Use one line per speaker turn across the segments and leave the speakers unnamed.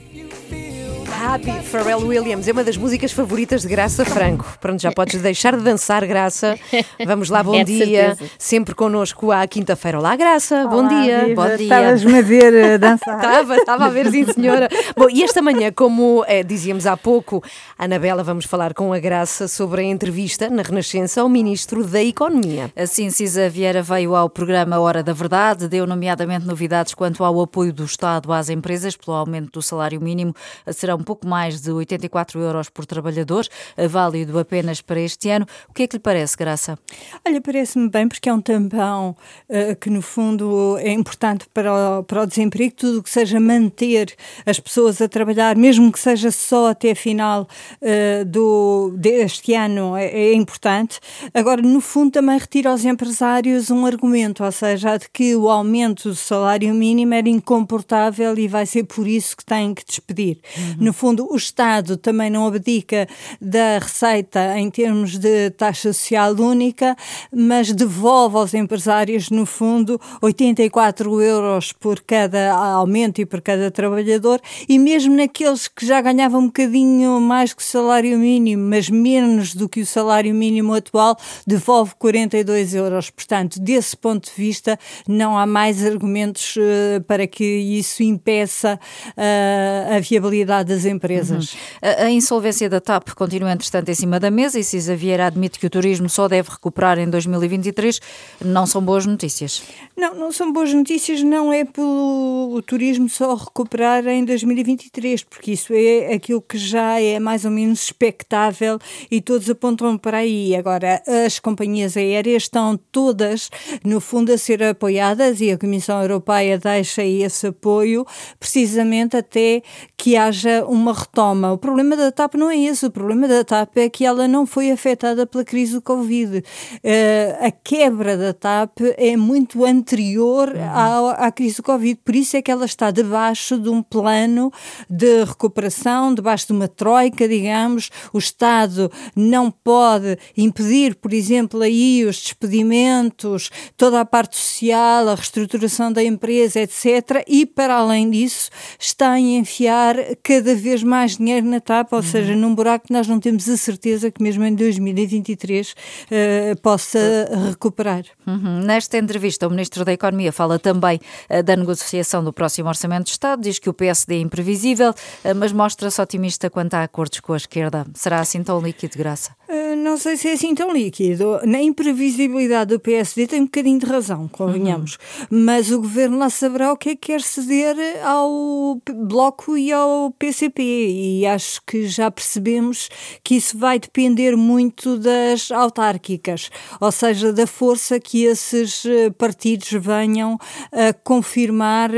Happy, Pharrell Williams, é uma das músicas favoritas de Graça Franco. Pronto, já podes deixar de dançar, Graça. Vamos lá, bom dia.
Certeza.
Sempre connosco à quinta-feira. Olá, Graça, bom dia.
Viva.
Bom dia.
Estavas-me a ver dançar.
Estava a ver, sim, senhora. Bom, e esta manhã, como dizíamos há pouco, Anabela, vamos falar com a Graça sobre a entrevista na Renascença ao Ministro da Economia.
Assim, Cisa Vieira veio ao programa Hora da Verdade, deu nomeadamente novidades quanto ao apoio do Estado às empresas pelo aumento do salário mínimo. Será um pouco mais de 84 euros por trabalhador, válido apenas para este ano. O que é que lhe parece, Graça?
Olha, parece-me bem porque é um tampão que no fundo é importante para o desemprego, tudo o que seja manter as pessoas a trabalhar, mesmo que seja só até a final deste ano, é importante. Agora, no fundo, também retira aos empresários um argumento, ou seja, de que o aumento do salário mínimo era incomportável e vai ser por isso que têm que despedir. No fundo, o Estado também não abdica da receita em termos de taxa social única, mas devolve aos empresários, no fundo, 84 euros por cada aumento e por cada trabalhador, e mesmo naqueles que já ganhavam um bocadinho mais que o salário mínimo, mas menos do que o salário mínimo atual, devolve 42 euros. Portanto, desse ponto de vista, não há mais argumentos para que isso impeça a viabilidade das empresas.
A insolvência da TAP continua, entretanto, em cima da mesa e Cisa Vieira admite que o turismo só deve recuperar em 2023. Não são boas notícias.
Não são boas notícias, não é pelo turismo só recuperar em 2023, porque isso é aquilo que já é mais ou menos expectável e todos apontam para aí. Agora, as companhias aéreas estão todas, no fundo, a ser apoiadas e a Comissão Europeia deixa esse apoio precisamente até que haja uma retoma. O problema da TAP não é esse, o problema da TAP é que ela não foi afetada pela crise do Covid. A quebra da TAP é muito anterior à crise do Covid, por isso é que ela está debaixo de um plano de recuperação, debaixo de uma troika, digamos. O Estado não pode impedir, por exemplo, aí os despedimentos, toda a parte social, a reestruturação da empresa, etc. E, para além disso, está a enfiar cada vez mais dinheiro na TAP, ou seja, num buraco que nós não temos a certeza que mesmo em 2023 possa recuperar.
Nesta entrevista, o Ministro da Economia fala também da negociação do próximo Orçamento de Estado, diz que o PSD é imprevisível, mas mostra-se otimista quanto a acordos com a esquerda. Será assim tão líquido, Graça?
Não sei se é assim tão líquido. Na imprevisibilidade do PSD tem um bocadinho de razão, convenhamos. Mas o Governo lá saberá o que é que quer ceder ao Bloco e ao PCP. E acho que já percebemos que isso vai depender muito das autárquicas, ou seja, da força que esses partidos venham a confirmar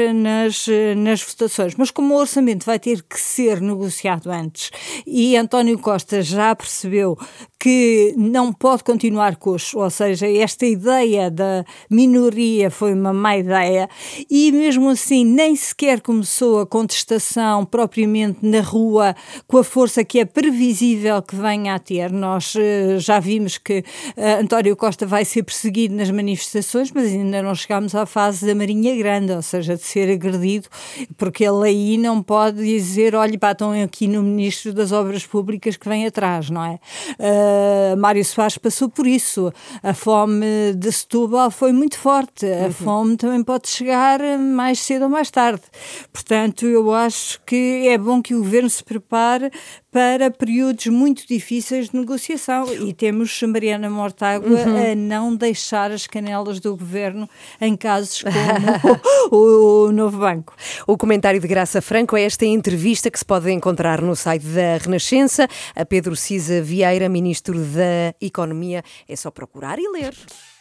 nas votações. Mas como o orçamento vai ter que ser negociado antes e António Costa já percebeu que não pode continuar coxo, ou seja, esta ideia da minoria foi uma má ideia e mesmo assim nem sequer começou a contestação propriamente na rua com a força que é previsível que venha a ter. Nós já vimos que António Costa vai ser perseguido nas manifestações, mas ainda não chegámos à fase da Marinha Grande, ou seja, de ser agredido, porque ele aí não pode dizer, olha, estão aqui no Ministro das Obras Públicas que vem atrás, não é? Mário Soares passou por isso. A fome de Setúbal foi muito forte. A fome também pode chegar mais cedo ou mais tarde. Portanto, eu acho que é bom que o Governo se prepare para períodos muito difíceis de negociação e temos Mariana Mortágua a não deixar as canelas do Governo em casos como o Novo Banco.
O comentário de Graça Franco é esta entrevista que se pode encontrar no site da Renascença. A Pedro Cisa Vieira, Ministro da Economia. É só procurar e ler.